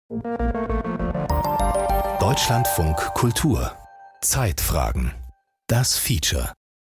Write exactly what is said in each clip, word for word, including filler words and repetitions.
Deutschlandfunk Kultur. Zeitfragen. Das Feature.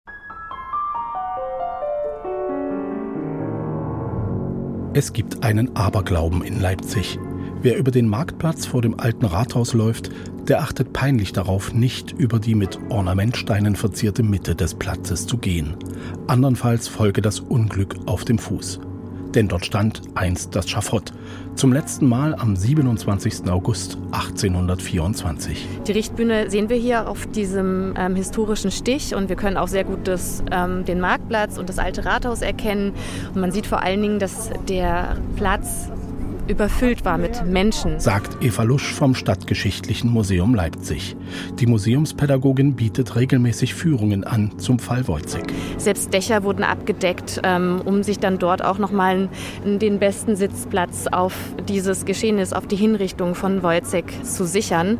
Es gibt einen Aberglauben in Leipzig. Wer über den Marktplatz vor dem alten Rathaus läuft, der achtet peinlich darauf, nicht über die mit Ornamentsteinen verzierte Mitte des Platzes zu gehen. Andernfalls folge das Unglück auf dem Fuß. Denn dort stand einst das Schafott. Zum letzten Mal am siebenundzwanzigsten August achtzehnhundertvierundzwanzig. Die Richtbühne sehen wir hier auf diesem ähm, historischen Stich und wir können auch sehr gut das, ähm, den Marktplatz und das alte Rathaus erkennen. Und man sieht vor allen Dingen, dass der Platz überfüllt war mit Menschen, sagt Eva Lusch vom Stadtgeschichtlichen Museum Leipzig. Die Museumspädagogin bietet regelmäßig Führungen an zum Fall Woyzeck. Selbst Dächer wurden abgedeckt, ähm, um sich dann dort auch nochmal den besten Sitzplatz auf dieses Geschehnis, auf die Hinrichtung von Woyzeck zu sichern.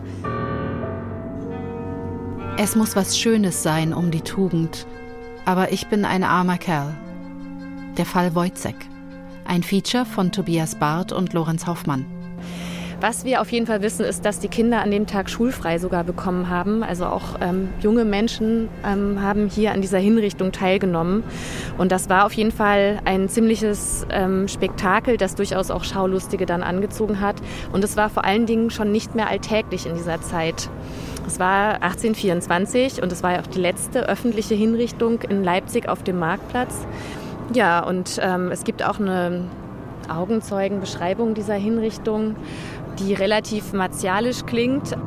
Es muss was Schönes sein um die Tugend, aber ich bin ein armer Kerl. Der Fall Woyzeck. Ein Feature von Tobias Barth und Lorenz Hoffmann. Was wir auf jeden Fall wissen, ist, dass die Kinder an dem Tag schulfrei sogar bekommen haben. Also auch ähm, junge Menschen ähm, haben hier an dieser Hinrichtung teilgenommen. Und das war auf jeden Fall ein ziemliches ähm, Spektakel, das durchaus auch Schaulustige dann angezogen hat. Und es war vor allen Dingen schon nicht mehr alltäglich in dieser Zeit. Es war achtzehnhundertvierundzwanzig und es war ja auch die letzte öffentliche Hinrichtung in Leipzig auf dem Marktplatz. Ja, und ähm, es gibt auch eine Augenzeugenbeschreibung dieser Hinrichtung, die relativ martialisch klingt.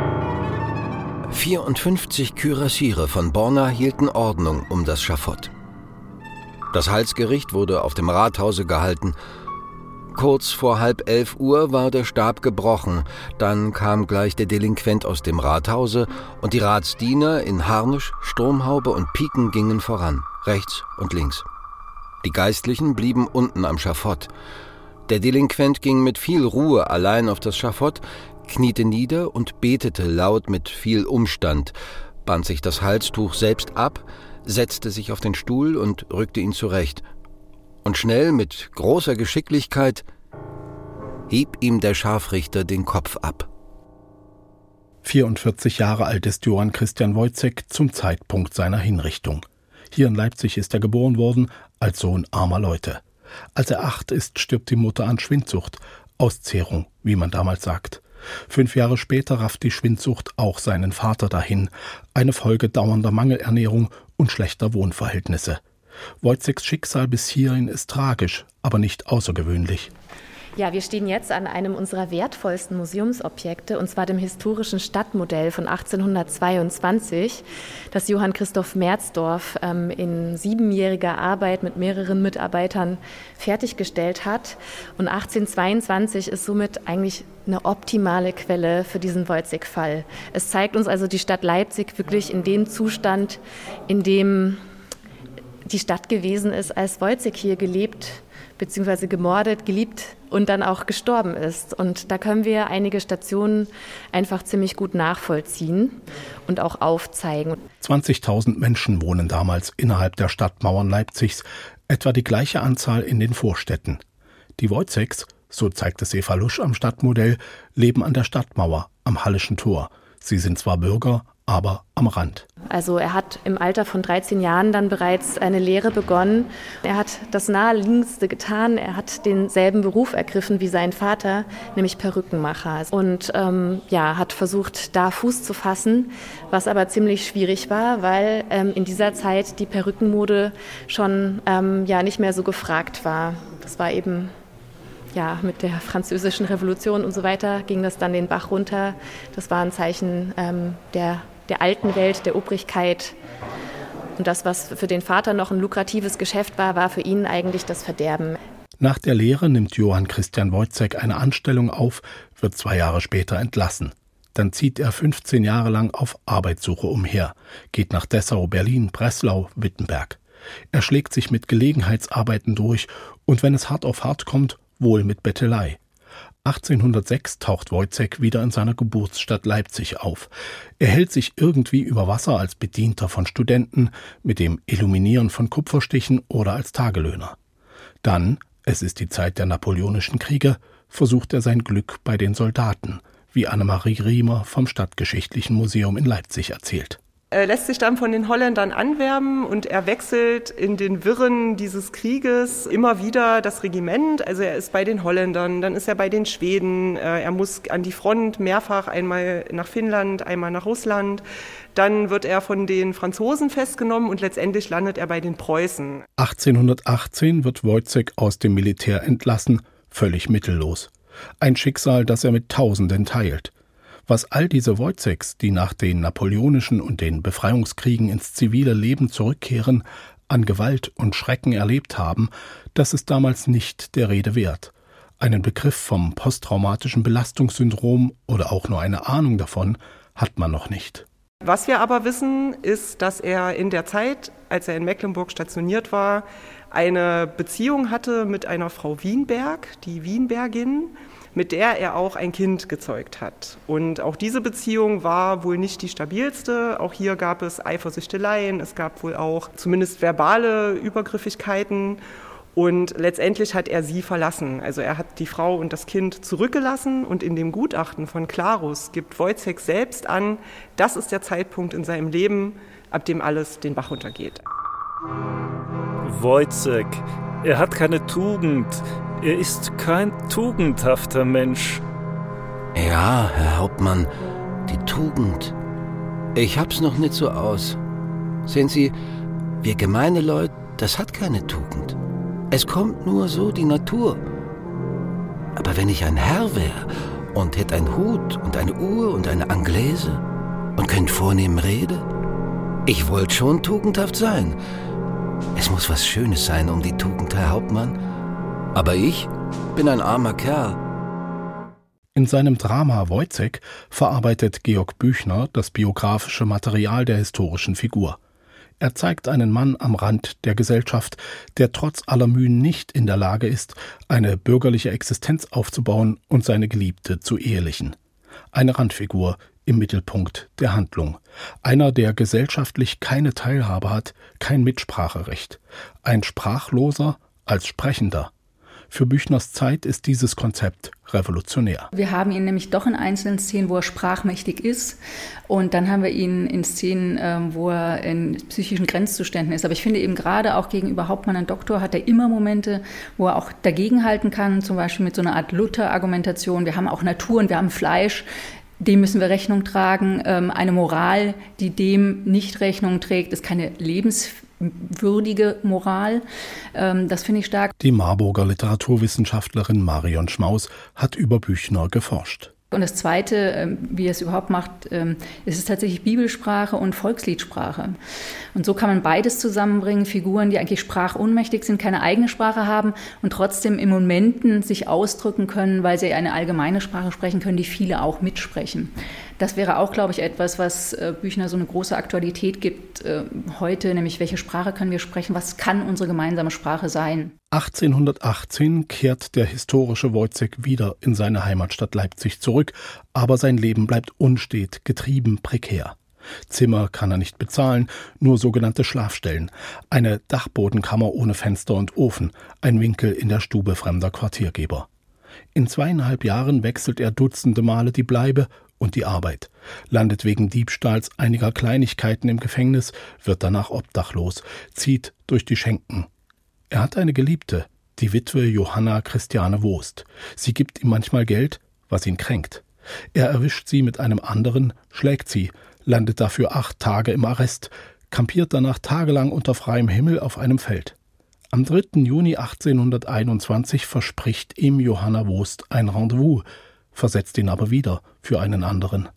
vierundfünfzig Kürassiere von Borna hielten Ordnung um das Schafott. Das Halsgericht wurde auf dem Rathause gehalten. Kurz vor halb elf Uhr war der Stab gebrochen. Dann kam gleich der Delinquent aus dem Rathause und die Ratsdiener in Harnisch, Sturmhaube und Piken gingen voran, rechts und links. Die Geistlichen blieben unten am Schafott. Der Delinquent ging mit viel Ruhe allein auf das Schafott, kniete nieder und betete laut mit viel Umstand, band sich das Halstuch selbst ab, setzte sich auf den Stuhl und rückte ihn zurecht. Und schnell, mit großer Geschicklichkeit, hieb ihm der Scharfrichter den Kopf ab. vierundvierzig Jahre alt ist Johann Christian Woyzeck zum Zeitpunkt seiner Hinrichtung. Hier in Leipzig ist er geboren worden, als Sohn armer Leute. Als er acht ist, stirbt die Mutter an Schwindsucht, Auszehrung, wie man damals sagt. Fünf Jahre später rafft die Schwindsucht auch seinen Vater dahin, eine Folge dauernder Mangelernährung und schlechter Wohnverhältnisse. Woyzecks Schicksal bis hierhin ist tragisch, aber nicht außergewöhnlich. Ja, wir stehen jetzt an einem unserer wertvollsten Museumsobjekte, und zwar dem historischen Stadtmodell von achtzehnhundertzweiundzwanzig, das Johann Christoph Merzdorf ähm, in siebenjähriger Arbeit mit mehreren Mitarbeitern fertiggestellt hat. Und achtzehnhundertzweiundzwanzig ist somit eigentlich eine optimale Quelle für diesen Woyzeck-Fall. Es zeigt uns also die Stadt Leipzig wirklich in dem Zustand, in dem die Stadt gewesen ist, als Woyzeck hier gelebt bzw. gemordet, geliebt und dann auch gestorben ist. Und da können wir einige Stationen einfach ziemlich gut nachvollziehen und auch aufzeigen. zwanzigtausend Menschen wohnen damals innerhalb der Stadtmauern Leipzigs, etwa die gleiche Anzahl in den Vorstädten. Die Woyzecks, so zeigt es Eva Lusch am Stadtmodell, leben an der Stadtmauer, am Hallischen Tor. Sie sind zwar Bürger, aber am Rand. Also er hat im Alter von dreizehn Jahren dann bereits eine Lehre begonnen. Er hat das Naheliegendste getan. Er hat denselben Beruf ergriffen wie sein Vater, nämlich Perückenmacher. Und ähm, ja, hat versucht, da Fuß zu fassen, was aber ziemlich schwierig war, weil ähm, in dieser Zeit die Perückenmode schon ähm, ja, nicht mehr so gefragt war. Das war eben... Ja, mit der Französischen Revolution und so weiter ging das dann den Bach runter. Das war ein Zeichen ähm, der, der alten Welt, der Obrigkeit. Und das, was für den Vater noch ein lukratives Geschäft war, war für ihn eigentlich das Verderben. Nach der Lehre nimmt Johann Christian Woyzeck eine Anstellung auf, wird zwei Jahre später entlassen. Dann zieht er fünfzehn Jahre lang auf Arbeitssuche umher, geht nach Dessau, Berlin, Breslau, Wittenberg. Er schlägt sich mit Gelegenheitsarbeiten durch und wenn es hart auf hart kommt, wohl mit Bettelei. achtzehnhundertsechs taucht Woyzeck wieder in seiner Geburtsstadt Leipzig auf. Er hält sich irgendwie über Wasser als Bedienter von Studenten, mit dem Illuminieren von Kupferstichen oder als Tagelöhner. Dann, es ist die Zeit der Napoleonischen Kriege, versucht er sein Glück bei den Soldaten, wie Annemarie Riemer vom Stadtgeschichtlichen Museum in Leipzig erzählt. Er lässt sich dann von den Holländern anwerben und er wechselt in den Wirren dieses Krieges immer wieder das Regiment. Also er ist bei den Holländern, dann ist er bei den Schweden, er muss an die Front mehrfach, einmal nach Finnland, einmal nach Russland. Dann wird er von den Franzosen festgenommen und letztendlich landet er bei den Preußen. achtzehnhundertachtzehn wird Wojciech aus dem Militär entlassen, völlig mittellos. Ein Schicksal, das er mit Tausenden teilt. Was all diese Wojciechs, die nach den napoleonischen und den Befreiungskriegen ins zivile Leben zurückkehren, an Gewalt und Schrecken erlebt haben, das ist damals nicht der Rede wert. Einen Begriff vom posttraumatischen Belastungssyndrom oder auch nur eine Ahnung davon hat man noch nicht. Was wir aber wissen, ist, dass er in der Zeit, als er in Mecklenburg stationiert war, eine Beziehung hatte mit einer Frau Wienberg, die Wienbergin, mit der er auch ein Kind gezeugt hat. Und auch diese Beziehung war wohl nicht die stabilste. Auch hier gab es Eifersüchteleien, es gab wohl auch zumindest verbale Übergriffigkeiten. Und letztendlich hat er sie verlassen. Also er hat die Frau und das Kind zurückgelassen. Und in dem Gutachten von Clarus gibt Wojciech selbst an, das ist der Zeitpunkt in seinem Leben, ab dem alles den Bach runtergeht. Wojciech, er hat keine Tugend. Er ist kein tugendhafter Mensch. Ja, Herr Hauptmann, die Tugend. Ich hab's noch nicht so aus. Sehen Sie, wir gemeine Leute, das hat keine Tugend. Es kommt nur so die Natur. Aber wenn ich ein Herr wäre und hätte einen Hut und eine Uhr und eine Anglaise und könnte vornehm reden, ich wollte schon tugendhaft sein. Es muss was Schönes sein um die Tugend, Herr Hauptmann. Aber ich bin ein armer Kerl. In seinem Drama Wojciech verarbeitet Georg Büchner das biografische Material der historischen Figur. Er zeigt einen Mann am Rand der Gesellschaft, der trotz aller Mühen nicht in der Lage ist, eine bürgerliche Existenz aufzubauen und seine Geliebte zu ehelichen. Eine Randfigur im Mittelpunkt der Handlung. Einer, der gesellschaftlich keine Teilhabe hat, kein Mitspracherecht. Ein Sprachloser als Sprechender. Für Büchners Zeit ist dieses Konzept revolutionär. Wir haben ihn nämlich doch in einzelnen Szenen, wo er sprachmächtig ist. Und dann haben wir ihn in Szenen, wo er in psychischen Grenzzuständen ist. Aber ich finde eben gerade auch gegenüber Hauptmann und Doktor hat er immer Momente, wo er auch dagegenhalten kann. Zum Beispiel mit so einer Art Luther-Argumentation. Wir haben auch Natur und wir haben Fleisch. Dem müssen wir Rechnung tragen. Eine Moral, die dem nicht Rechnung trägt, ist keine lebenswürdige Moral. Das finde ich stark. Die Marburger Literaturwissenschaftlerin Marion Schmaus hat über Büchner geforscht. Und das Zweite, wie er es überhaupt macht, ist es tatsächlich Bibelsprache und Volksliedsprache. Und so kann man beides zusammenbringen, Figuren, die eigentlich sprachunmächtig sind, keine eigene Sprache haben und trotzdem in Momenten sich ausdrücken können, weil sie eine allgemeine Sprache sprechen können, die viele auch mitsprechen. Das wäre auch, glaube ich, etwas, was Büchner so eine große Aktualität gibt äh, heute, nämlich welche Sprache können wir sprechen, was kann unsere gemeinsame Sprache sein? achtzehnhundertachtzehn kehrt der historische Wojciech wieder in seine Heimatstadt Leipzig zurück, aber sein Leben bleibt unstet, getrieben, prekär. Zimmer kann er nicht bezahlen, nur sogenannte Schlafstellen, eine Dachbodenkammer ohne Fenster und Ofen, ein Winkel in der Stube fremder Quartiergeber. In zweieinhalb Jahren wechselt er dutzende Male die Bleibe und die Arbeit, landet wegen Diebstahls einiger Kleinigkeiten im Gefängnis, wird danach obdachlos, zieht durch die Schenken. Er hat eine Geliebte, die Witwe Johanna Christiane Wost. Sie gibt ihm manchmal Geld, was ihn kränkt. Er erwischt sie mit einem anderen, schlägt sie, landet dafür acht Tage im Arrest, kampiert danach tagelang unter freiem Himmel auf einem Feld. Am dritten Juni achtzehnhunderteinundzwanzig verspricht ihm Johanna Wost ein Rendezvous, versetzt ihn aber wieder für einen anderen.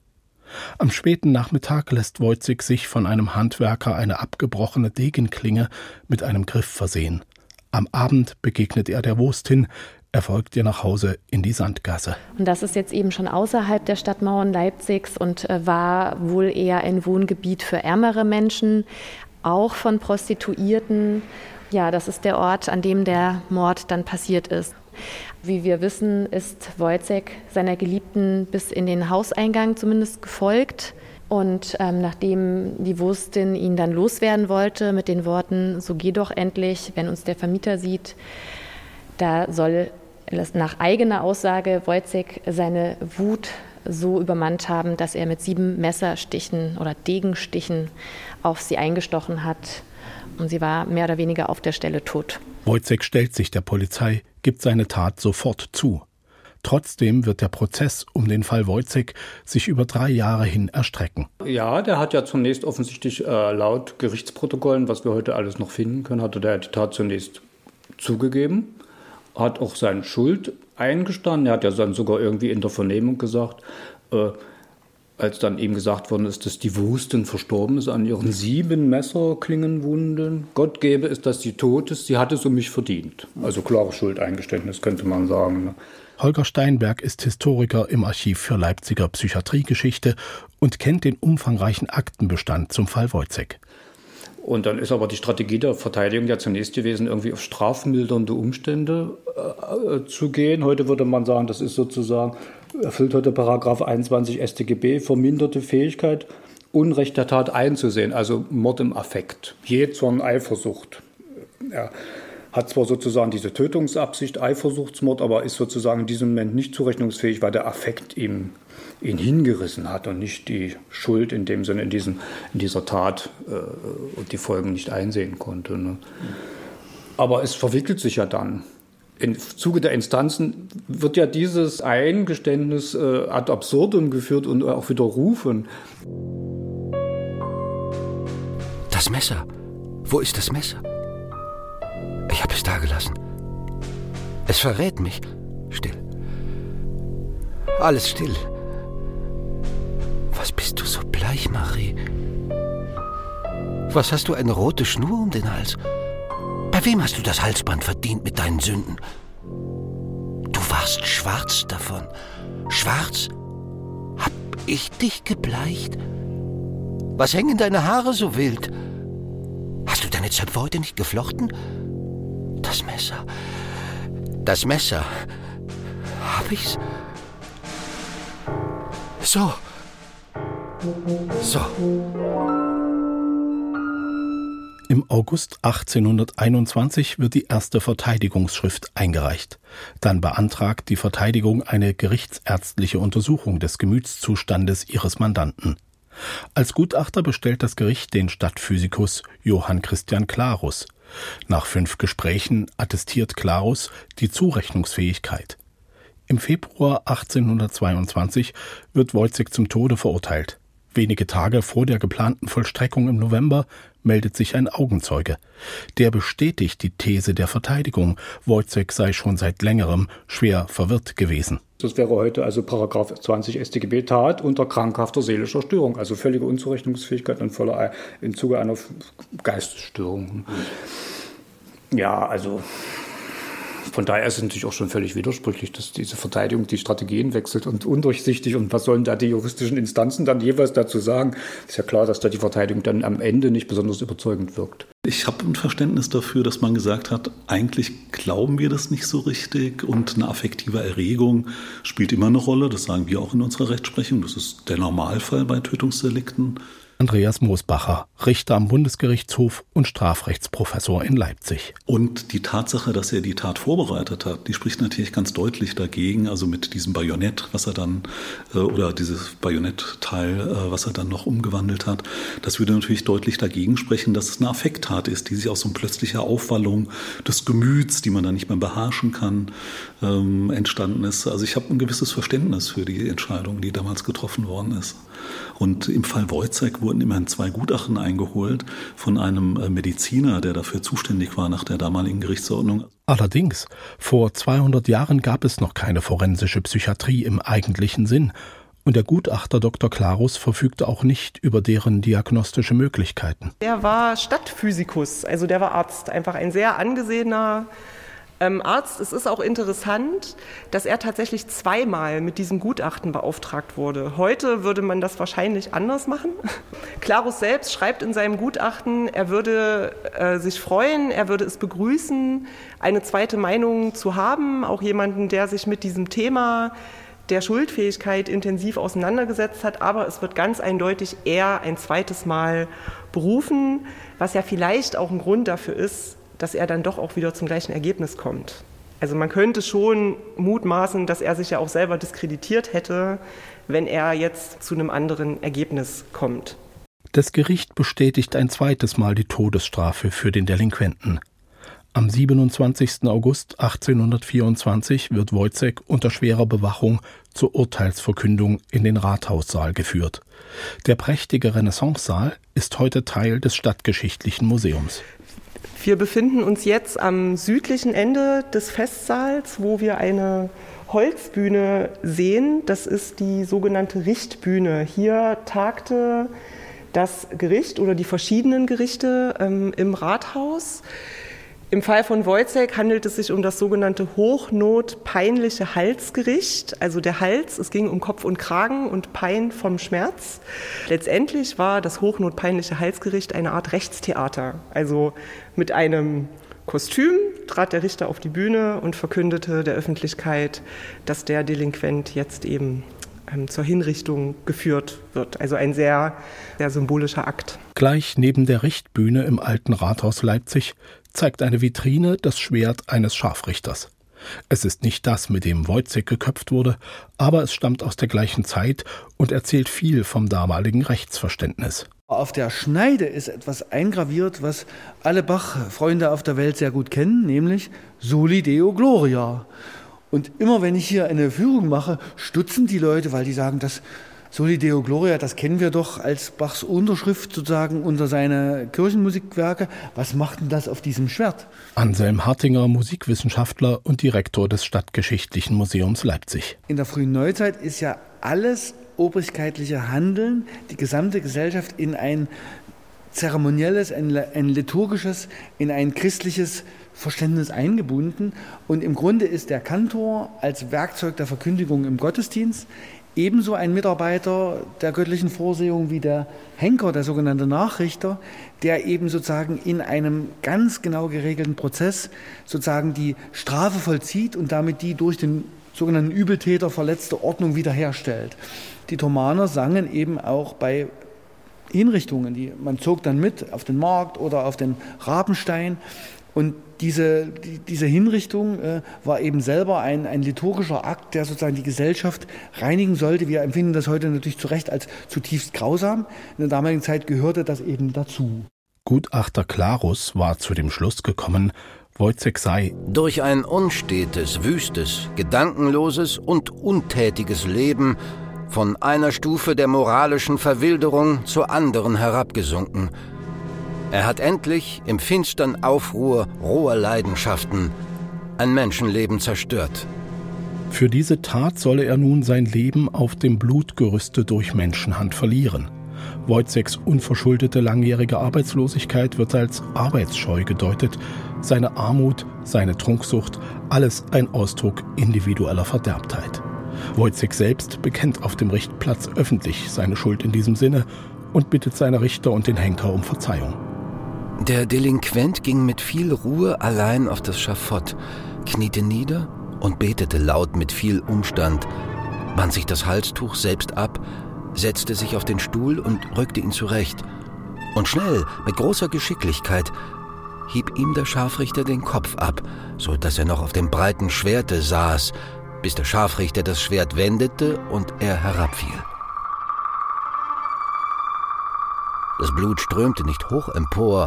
Am späten Nachmittag lässt Wojciech sich von einem Handwerker eine abgebrochene Degenklinge mit einem Griff versehen. Am Abend begegnet er der Wostin, er folgt ihr nach Hause in die Sandgasse. Und das ist jetzt eben schon außerhalb der Stadtmauern Leipzigs und war wohl eher ein Wohngebiet für ärmere Menschen, auch von Prostituierten. Ja, das ist der Ort, an dem der Mord dann passiert ist. Wie wir wissen, ist Wojciech seiner Geliebten bis in den Hauseingang zumindest gefolgt. Und ähm, nachdem die Wostin ihn dann loswerden wollte mit den Worten, so geh doch endlich, wenn uns der Vermieter sieht, da soll lässt nach eigener Aussage Wojciech seine Wut so übermannt haben, dass er mit sieben Messerstichen oder Degenstichen auf sie eingestochen hat. Und sie war mehr oder weniger auf der Stelle tot. Wojciech stellt sich der Polizei, gibt seine Tat sofort zu. Trotzdem wird der Prozess um den Fall Wojciech sich über drei Jahre hin erstrecken. Ja, der hat ja zunächst offensichtlich äh, laut Gerichtsprotokollen, was wir heute alles noch finden können, hatte der die Tat zunächst zugegeben, hat auch seine Schuld eingestanden. Er hat ja dann sogar irgendwie in der Vernehmung gesagt, äh, als dann ihm gesagt worden ist, dass die Wustin verstorben ist an ihren sieben Messerklingenwunden. Gott gebe es, dass sie tot ist, sie hat es um mich verdient. Also klare Schuldeingeständnis, könnte man sagen. Ne? Holger Steinberg ist Historiker im Archiv für Leipziger Psychiatriegeschichte und kennt den umfangreichen Aktenbestand zum Fall Wojciech. Und dann ist aber die Strategie der Verteidigung ja zunächst gewesen, irgendwie auf strafmildernde Umstände äh, zu gehen. Heute würde man sagen, das ist sozusagen, erfüllt heute Paragraph einundzwanzig S t G B, verminderte Fähigkeit, Unrecht der Tat einzusehen, also Mord im Affekt, Jähzorn, Eifersucht. Er hat zwar sozusagen diese Tötungsabsicht, Eifersuchtsmord, aber ist sozusagen in diesem Moment nicht zurechnungsfähig, weil der Affekt ihm ihn hingerissen hat und nicht die Schuld in dem Sinne in, diesem, in dieser Tat äh, und die Folgen nicht einsehen konnte. Ne? Aber es verwickelt sich ja dann. Im Zuge der Instanzen wird ja dieses Eingeständnis äh, ad absurdum geführt und auch widerrufen. Das Messer. Wo ist das Messer? Ich habe es da gelassen. Es verrät mich. Still. Alles still. Was bist du so bleich, Marie? Was hast du eine rote Schnur um den Hals? Bei wem hast du das Halsband verdient mit deinen Sünden? Du warst schwarz davon. Schwarz? Hab ich dich gebleicht? Was hängen deine Haare so wild? Hast du deine Zöpfe heute nicht geflochten? Das Messer. Das Messer. Hab ich's? So. So. Im August achtzehnhunderteinundzwanzig wird die erste Verteidigungsschrift eingereicht. Dann beantragt die Verteidigung eine gerichtsärztliche Untersuchung des Gemütszustandes ihres Mandanten. Als Gutachter bestellt das Gericht den Stadtphysikus Johann Christian Clarus. Nach fünf Gesprächen attestiert Clarus die Zurechnungsfähigkeit. Im Februar achtzehnhundertzweiundzwanzig wird Wojciech zum Tode verurteilt. Wenige Tage vor der geplanten Vollstreckung im November meldet sich ein Augenzeuge. Der bestätigt die These der Verteidigung, Wojciech sei schon seit längerem schwer verwirrt gewesen. Das wäre heute also Paragraph zwanzig S t G B Tat unter krankhafter seelischer Störung, also völlige Unzurechnungsfähigkeit und voller im Zuge einer Geistesstörung. Ja, also von daher ist es natürlich auch schon völlig widersprüchlich, dass diese Verteidigung die Strategien wechselt und undurchsichtig. Und was sollen da die juristischen Instanzen dann jeweils dazu sagen? Ist ja klar, dass da die Verteidigung dann am Ende nicht besonders überzeugend wirkt. Ich habe ein Verständnis dafür, dass man gesagt hat, eigentlich glauben wir das nicht so richtig und eine affektive Erregung spielt immer eine Rolle. Das sagen wir auch in unserer Rechtsprechung. Das ist der Normalfall bei Tötungsdelikten. Andreas Moosbacher, Richter am Bundesgerichtshof und Strafrechtsprofessor in Leipzig. Und die Tatsache, dass er die Tat vorbereitet hat, die spricht natürlich ganz deutlich dagegen, also mit diesem Bajonett, was er dann, oder dieses Bajonettteil, was er dann noch umgewandelt hat, das würde natürlich deutlich dagegen sprechen, dass es eine Affekttat ist, die sich aus so plötzlicher Aufwallung des Gemüts, die man dann nicht mehr beherrschen kann, ähm, entstanden ist. Also ich habe ein gewisses Verständnis für die Entscheidung, die damals getroffen worden ist. Und im Fall Wojciech wurden immerhin zwei Gutachten eingeholt von einem Mediziner, der dafür zuständig war nach der damaligen Gerichtsordnung. Allerdings, vor zweihundert Jahren gab es noch keine forensische Psychiatrie im eigentlichen Sinn. Und der Gutachter Doktor Clarus verfügte auch nicht über deren diagnostische Möglichkeiten. Der war Stadtphysikus, also der war Arzt, einfach ein sehr angesehener Ähm, Arzt. Es ist auch interessant, dass er tatsächlich zweimal mit diesem Gutachten beauftragt wurde. Heute würde man das wahrscheinlich anders machen. Clarus selbst schreibt in seinem Gutachten, er würde äh, sich freuen, er würde es begrüßen, eine zweite Meinung zu haben, auch jemanden, der sich mit diesem Thema der Schuldfähigkeit intensiv auseinandergesetzt hat, aber es wird ganz eindeutig er ein zweites Mal berufen, was ja vielleicht auch ein Grund dafür ist, dass er dann doch auch wieder zum gleichen Ergebnis kommt. Also man könnte schon mutmaßen, dass er sich ja auch selber diskreditiert hätte, wenn er jetzt zu einem anderen Ergebnis kommt. Das Gericht bestätigt ein zweites Mal die Todesstrafe für den Delinquenten. Am siebenundzwanzigsten August achtzehnhundertvierundzwanzig wird Wojciech unter schwerer Bewachung zur Urteilsverkündung in den Rathaussaal geführt. Der prächtige Renaissancesaal ist heute Teil des Stadtgeschichtlichen Museums. Wir befinden uns jetzt am südlichen Ende des Festsaals, wo wir eine Holzbühne sehen. Das ist die sogenannte Richtbühne. Hier tagte das Gericht oder die verschiedenen Gerichte ähm, im Rathaus. Im Fall von Wojciech handelt es sich um das sogenannte Hochnot-peinliche Halsgericht, also der Hals, es ging um Kopf und Kragen und Pein vom Schmerz. Letztendlich war das Hochnot-peinliche Halsgericht eine Art Rechtstheater, also mit einem Kostüm trat der Richter auf die Bühne und verkündete der Öffentlichkeit, dass der Delinquent jetzt eben ähm, zur Hinrichtung geführt wird, also ein sehr, sehr symbolischer Akt. Gleich neben der Richtbühne im Alten Rathaus Leipzig zeigt eine Vitrine das Schwert eines Scharfrichters. Es ist nicht das, mit dem Wojciech geköpft wurde, aber es stammt aus der gleichen Zeit und erzählt viel vom damaligen Rechtsverständnis. Auf der Schneide ist etwas eingraviert, was alle Bach-Freunde auf der Welt sehr gut kennen, nämlich Soli Deo Gloria. Und immer wenn ich hier eine Führung mache, stutzen die Leute, weil die sagen, das Soli Deo Gloria, das kennen wir doch als Bachs Unterschrift sozusagen unter seine Kirchenmusikwerke. Was macht denn das auf diesem Schwert? Anselm Hartinger, Musikwissenschaftler und Direktor des Stadtgeschichtlichen Museums Leipzig. In der frühen Neuzeit ist ja alles obrigkeitliche Handeln, die gesamte Gesellschaft in ein zeremonielles, ein, ein liturgisches, in ein christliches Verständnis eingebunden. Und im Grunde ist der Kantor als Werkzeug der Verkündigung im Gottesdienst ebenso ein Mitarbeiter der göttlichen Vorsehung wie der Henker, der sogenannte Nachrichter, der eben sozusagen in einem ganz genau geregelten Prozess sozusagen die Strafe vollzieht und damit die durch den sogenannten Übeltäter verletzte Ordnung wiederherstellt. Die Thomaner sangen eben auch bei Hinrichtungen. Die, man zog dann mit auf den Markt oder auf den Rabenstein. Und diese, die, diese Hinrichtung äh, war eben selber ein, ein liturgischer Akt, der sozusagen die Gesellschaft reinigen sollte. Wir empfinden das heute natürlich zu Recht als zutiefst grausam. In der damaligen Zeit gehörte das eben dazu. Gutachter Clarus war zu dem Schluss gekommen, Wojciech sei durch ein unstetes, wüstes, gedankenloses und untätiges Leben von einer Stufe der moralischen Verwilderung zur anderen herabgesunken. Er hat endlich im finstern Aufruhr roher Leidenschaften ein Menschenleben zerstört. Für diese Tat solle er nun sein Leben auf dem Blutgerüste durch Menschenhand verlieren. Wojciechs unverschuldete langjährige Arbeitslosigkeit wird als arbeitsscheu gedeutet, seine Armut, seine Trunksucht, alles ein Ausdruck individueller Verderbtheit. Wojciech selbst bekennt auf dem Richtplatz öffentlich seine Schuld in diesem Sinne und bittet seine Richter und den Henker um Verzeihung. Der Delinquent ging mit viel Ruhe allein auf das Schafott, kniete nieder und betete laut mit viel Umstand, band sich das Halstuch selbst ab, setzte sich auf den Stuhl und rückte ihn zurecht. Und schnell, mit großer Geschicklichkeit, hieb ihm der Scharfrichter den Kopf ab, so dass er noch auf dem breiten Schwerte saß, bis der Scharfrichter das Schwert wendete und er herabfiel. Das Blut strömte nicht hoch empor.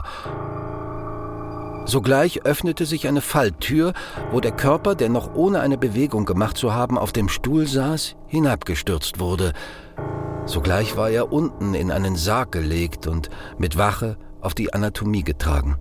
Sogleich öffnete sich eine Falltür, wo der Körper, der noch ohne eine Bewegung gemacht zu haben auf dem Stuhl saß, hinabgestürzt wurde. Sogleich war er unten in einen Sarg gelegt und mit Wache auf die Anatomie getragen.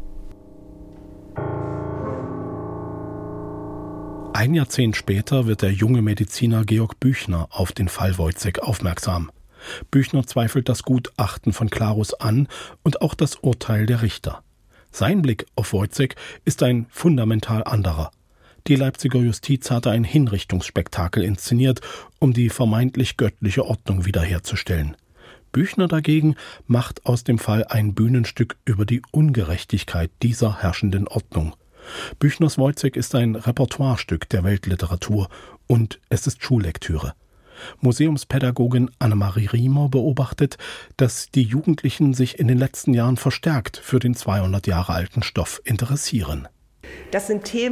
Ein Jahrzehnt später wird der junge Mediziner Georg Büchner auf den Fall Wojciech aufmerksam. Büchner zweifelt das Gutachten von Clarus an und auch das Urteil der Richter. Sein Blick auf Wojciech ist ein fundamental anderer. Die Leipziger Justiz hatte ein Hinrichtungsspektakel inszeniert, um die vermeintlich göttliche Ordnung wiederherzustellen. Büchner dagegen macht aus dem Fall ein Bühnenstück über die Ungerechtigkeit dieser herrschenden Ordnung. Büchners Wojciech ist ein Repertoirestück der Weltliteratur und es ist Schullektüre. Museumspädagogin Annemarie Riemer beobachtet, dass die Jugendlichen sich in den letzten Jahren verstärkt für den zweihundert Jahre alten Stoff interessieren. Das sind Themen,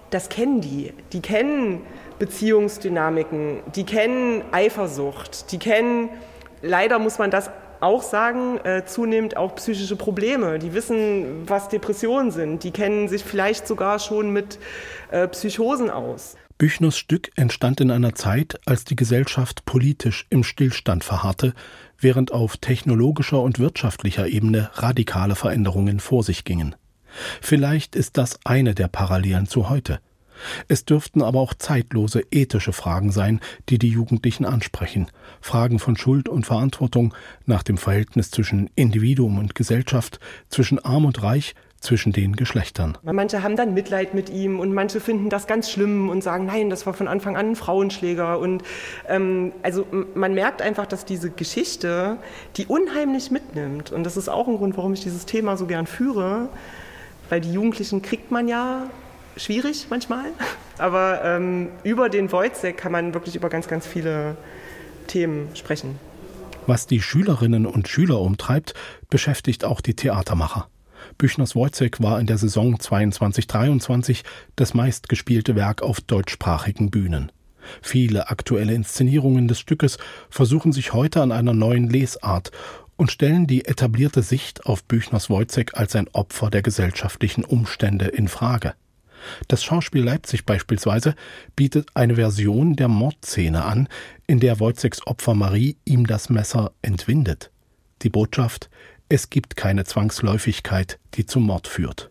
das kennen die. Die kennen Beziehungsdynamiken, die kennen Eifersucht, die kennen, leider muss man das auch sagen, äh, zunehmend auch psychische Probleme. Die wissen, was Depressionen sind. Die kennen sich vielleicht sogar schon mit äh, Psychosen aus. Büchners Stück entstand in einer Zeit, als die Gesellschaft politisch im Stillstand verharrte, während auf technologischer und wirtschaftlicher Ebene radikale Veränderungen vor sich gingen. Vielleicht ist das eine der Parallelen zu heute. Es dürften aber auch zeitlose ethische Fragen sein, die die Jugendlichen ansprechen. Fragen von Schuld und Verantwortung, nach dem Verhältnis zwischen Individuum und Gesellschaft, zwischen Arm und Reich, zwischen den Geschlechtern. Manche haben dann Mitleid mit ihm und manche finden das ganz schlimm und sagen, nein, das war von Anfang an ein Frauenschläger. Und ähm, also man merkt einfach, dass diese Geschichte die unheimlich mitnimmt. Und das ist auch ein Grund, warum ich dieses Thema so gern führe, weil die Jugendlichen kriegt man ja schwierig manchmal, aber ähm, über den Wojciech kann man wirklich über ganz, ganz viele Themen sprechen. Was die Schülerinnen und Schüler umtreibt, beschäftigt auch die Theatermacher. Büchners Wojciech war in der Saison zweiundzwanzig dreiundzwanzig das meistgespielte Werk auf deutschsprachigen Bühnen. Viele aktuelle Inszenierungen des Stückes versuchen sich heute an einer neuen Lesart und stellen die etablierte Sicht auf Büchners Wojciech als ein Opfer der gesellschaftlichen Umstände in Frage. Das Schauspiel Leipzig beispielsweise bietet eine Version der Mordszene an, in der Wojciechs Opfer Marie ihm das Messer entwindet. Die Botschaft: Es gibt keine Zwangsläufigkeit, die zum Mord führt.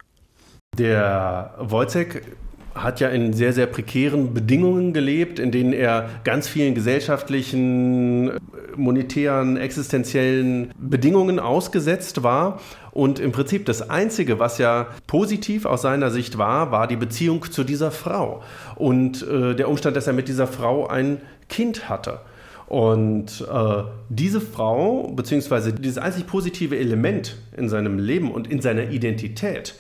Der Wojciech hat ja in sehr, sehr prekären Bedingungen gelebt, in denen er ganz vielen gesellschaftlichen, monetären, existenziellen Bedingungen ausgesetzt war. Und im Prinzip das Einzige, was ja positiv aus seiner Sicht war, war die Beziehung zu dieser Frau. Und äh, der Umstand, dass er mit dieser Frau ein Kind hatte. Und äh, diese Frau, beziehungsweise dieses einzig positive Element in seinem Leben und in seiner Identität,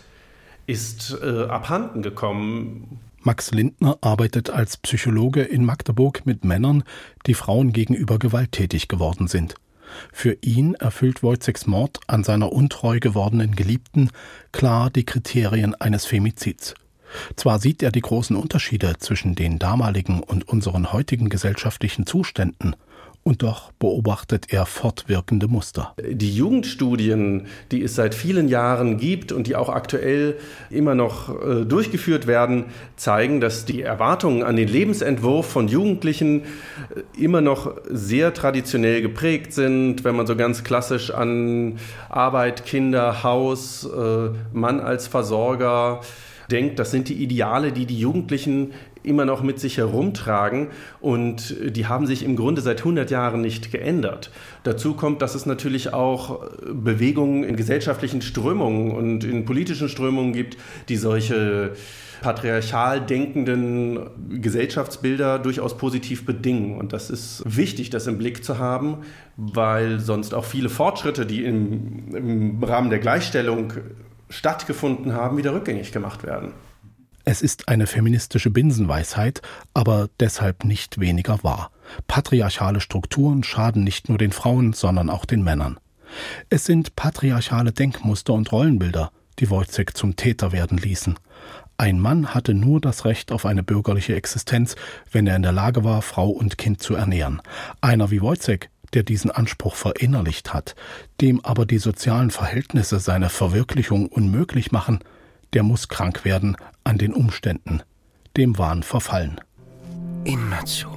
ist äh, abhanden gekommen. Max Lindner arbeitet als Psychologe in Magdeburg mit Männern, die Frauen gegenüber gewalttätig geworden sind. Für ihn erfüllt Wojciechs Mord an seiner untreu gewordenen Geliebten klar die Kriterien eines Femizids. Zwar sieht er die großen Unterschiede zwischen den damaligen und unseren heutigen gesellschaftlichen Zuständen, und doch beobachtet er fortwirkende Muster. Die Jugendstudien, die es seit vielen Jahren gibt und die auch aktuell immer noch äh, durchgeführt werden, zeigen, dass die Erwartungen an den Lebensentwurf von Jugendlichen äh, immer noch sehr traditionell geprägt sind. Wenn man so ganz klassisch an Arbeit, Kinder, Haus, äh, Mann als Versorger denkt, das sind die Ideale, die die Jugendlichen immer noch mit sich herumtragen, und die haben sich im Grunde seit hundert Jahren nicht geändert. Dazu kommt, dass es natürlich auch Bewegungen in gesellschaftlichen Strömungen und in politischen Strömungen gibt, die solche patriarchal denkenden Gesellschaftsbilder durchaus positiv bedingen. Und das ist wichtig, das im Blick zu haben, weil sonst auch viele Fortschritte, die im, im Rahmen der Gleichstellung stattgefunden haben, wieder rückgängig gemacht werden. Es ist eine feministische Binsenweisheit, aber deshalb nicht weniger wahr. Patriarchale Strukturen schaden nicht nur den Frauen, sondern auch den Männern. Es sind patriarchale Denkmuster und Rollenbilder, die Wojciech zum Täter werden ließen. Ein Mann hatte nur das Recht auf eine bürgerliche Existenz, wenn er in der Lage war, Frau und Kind zu ernähren. Einer wie Wojciech, der diesen Anspruch verinnerlicht hat, dem aber die sozialen Verhältnisse seine Verwirklichung unmöglich machen, der muss krank werden an den Umständen, dem Wahn verfallen. Immer zu.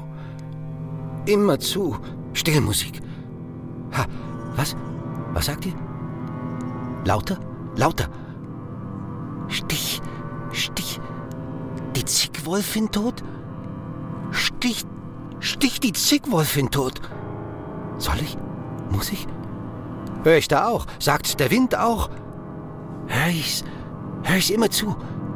Immer zu. Stillmusik. Ha, was? Was sagt ihr? Lauter? Lauter. Stich. Stich. Die Zickwolfin tot? Stich. Stich die Zickwolfin tot. Soll ich? Muss ich? Hör ich da auch? Sagt der Wind auch? Hör ich's? Hör ich's immer zu?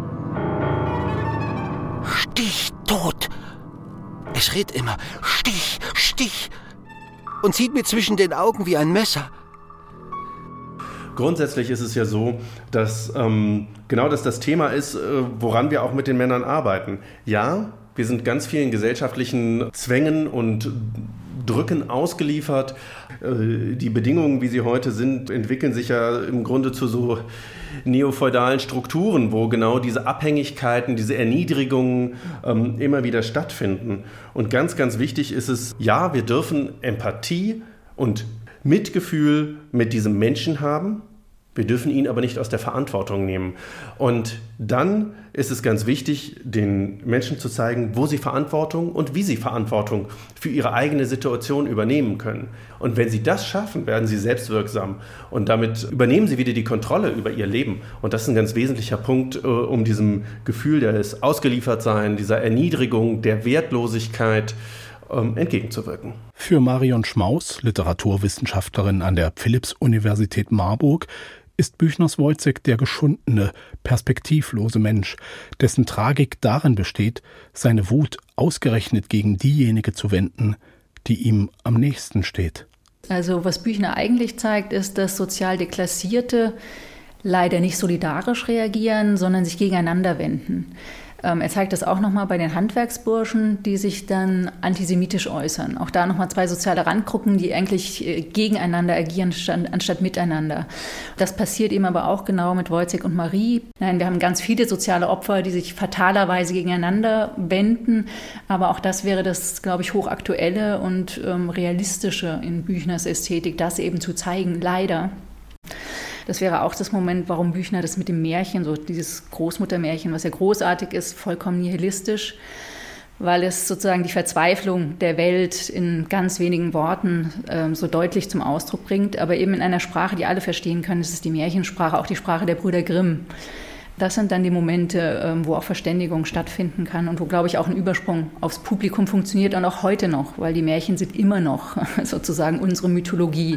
Stich tot. Es redet immer. Stich, Stich. Und zieht mir zwischen den Augen wie ein Messer. Grundsätzlich ist es ja so, dass ähm, genau das das Thema ist, äh, woran wir auch mit den Männern arbeiten. Ja, wir sind ganz vielen gesellschaftlichen Zwängen und Drücken ausgeliefert. Die Bedingungen, wie sie heute sind, entwickeln sich ja im Grunde zu so neofeudalen Strukturen, wo genau diese Abhängigkeiten, diese Erniedrigungen ähm, immer wieder stattfinden. Und ganz, ganz wichtig ist es, ja, wir dürfen Empathie und Mitgefühl mit diesem Menschen haben. Wir dürfen ihn aber nicht aus der Verantwortung nehmen. Und dann ist es ganz wichtig, den Menschen zu zeigen, wo sie Verantwortung und wie sie Verantwortung für ihre eigene Situation übernehmen können. Und wenn sie das schaffen, werden sie selbstwirksam. Und damit übernehmen sie wieder die Kontrolle über ihr Leben. Und das ist ein ganz wesentlicher Punkt, um diesem Gefühl des Ausgeliefertseins, dieser Erniedrigung, der Wertlosigkeit entgegenzuwirken. Für Marion Schmaus, Literaturwissenschaftlerin an der Philipps-Universität Marburg, ist Büchners Wojciech der geschundene, perspektivlose Mensch, dessen Tragik darin besteht, seine Wut ausgerechnet gegen diejenige zu wenden, die ihm am nächsten steht. Also was Büchner eigentlich zeigt, ist, dass sozial Deklassierte leider nicht solidarisch reagieren, sondern sich gegeneinander wenden. Er zeigt das auch nochmal bei den Handwerksburschen, die sich dann antisemitisch äußern. Auch da nochmal zwei soziale Randgruppen, die eigentlich gegeneinander agieren, anstatt miteinander. Das passiert eben aber auch genau mit Wojciech und Marie. Nein, wir haben ganz viele soziale Opfer, die sich fatalerweise gegeneinander wenden. Aber auch das wäre das, glaube ich, hochaktuelle und ähm, realistische in Büchners Ästhetik, das eben zu zeigen, leider. Das wäre auch das Moment, warum Büchner das mit dem Märchen, so dieses Großmuttermärchen, was ja großartig ist, vollkommen nihilistisch, weil es sozusagen die Verzweiflung der Welt in ganz wenigen Worten äh, so deutlich zum Ausdruck bringt, aber eben in einer Sprache, die alle verstehen können. Das ist die Märchensprache, auch die Sprache der Brüder Grimm. Das sind dann die Momente, äh, wo auch Verständigung stattfinden kann und wo, glaube ich, auch ein Übersprung aufs Publikum funktioniert und auch heute noch, weil die Märchen sind immer noch sozusagen unsere Mythologie.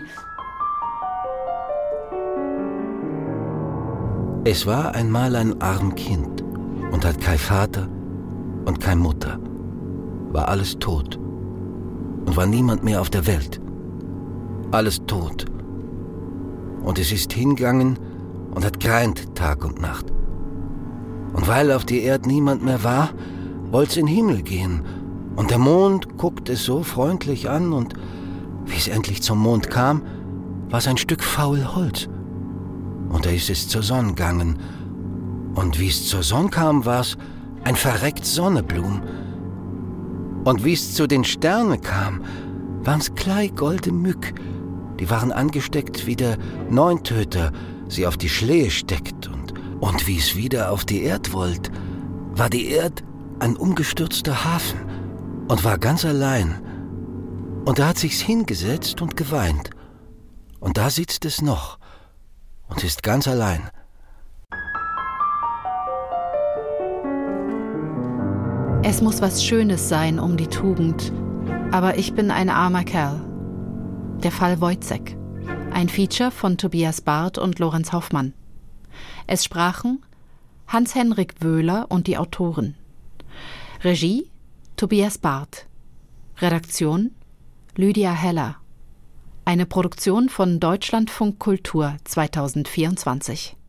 Es war einmal ein arm Kind und hat kein Vater und keine Mutter. War alles tot und war niemand mehr auf der Welt. Alles tot. Und es ist hingegangen und hat greint Tag und Nacht. Und weil auf die Erde niemand mehr war, wollt's in den Himmel gehen. Und der Mond guckt es so freundlich an und wie es endlich zum Mond kam, war's ein Stück faul Holz. Und da ist es zur Sonne gegangen. Und wie es zur Sonne kam, war's ein verreckt Sonneblum. Und wie es zu den Sternen kam, waren's klei golde Mück. Die waren angesteckt, wie der Neuntöter sie auf die Schlehe steckt. Und, und wie es wieder auf die Erd wollt, war die Erd ein umgestürzter Hafen und war ganz allein. Und da hat sich's hingesetzt und geweint. Und da sitzt es noch und ist ganz allein. Es muss was Schönes sein um die Tugend, aber ich bin ein armer Kerl. Der Fall Wojciech. Ein Feature von Tobias Barth und Lorenz Hoffmann. Es sprachen Hans-Henrik Wöhler und die Autoren. Regie Tobias Barth. Redaktion Lydia Heller. Eine Produktion von Deutschlandfunk Kultur zweitausendvierundzwanzig.